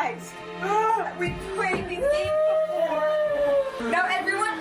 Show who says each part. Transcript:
Speaker 1: guys. We played this game before. Now everyone